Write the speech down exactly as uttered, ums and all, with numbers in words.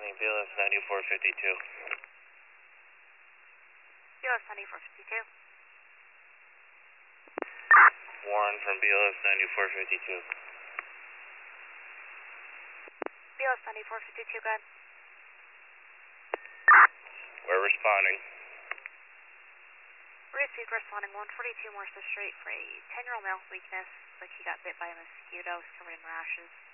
responding, B L S ninety-four fifty-two. B L S ninety-four fifty-two. Warren from B L S ninety-four fifty-two. B L S ninety-four fifty-two, good. We're responding. Received responding one forty-two Morse Street for a ten-year-old male with weakness, like he got bit by a mosquito, he's covered in rashes.